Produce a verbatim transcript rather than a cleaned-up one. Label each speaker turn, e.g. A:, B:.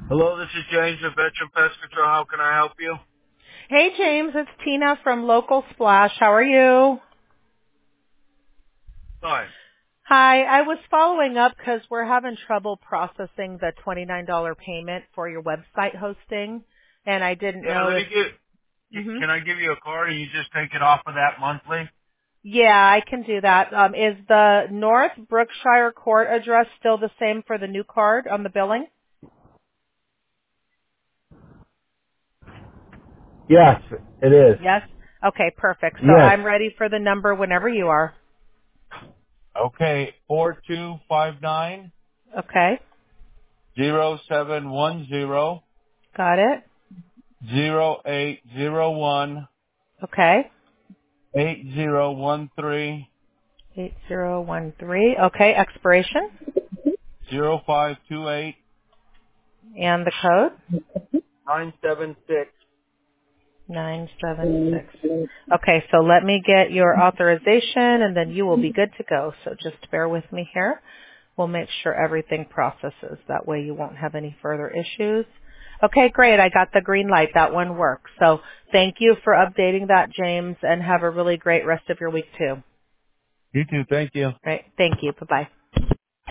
A: Hello, this is James of Veteran Pest Control. How can I help you?
B: Hey James, it's Tina from Local Splash. How are you?
A: Fine.
B: Hi, I was following up because we're having trouble processing the twenty-nine dollars payment for your website hosting, and I didn't
A: Yeah,
B: know
A: let
B: if.
A: me get.
B: hmm
A: Can I give you a card and you just take it off of that monthly?
B: Yeah, I can do that. Um, is the North Brookshire Court address still the same for the new card on the billing?
A: Yes, it is.
B: Yes. Okay, perfect. So
A: Yes.
B: I'm ready for the number whenever you are.
A: Okay, four two five nine
B: Okay,
A: zero seven one zero
B: got it.
A: zero eight zero one
B: Okay,
A: eight zero one three
B: eight zero one three. Okay, expiration
A: zero five two eight
B: and the code.
A: nine seven six.
B: nine seven six. Okay, so let me get your authorization and then you will be good to go. So just bear with me here. We'll make sure everything processes. That way you won't have any further issues. Okay, great. I got the green light. That one works. So thank you for updating that, James, and have a really great rest of your week too.
A: You too. Thank you.
B: Right. Thank you. Bye-bye.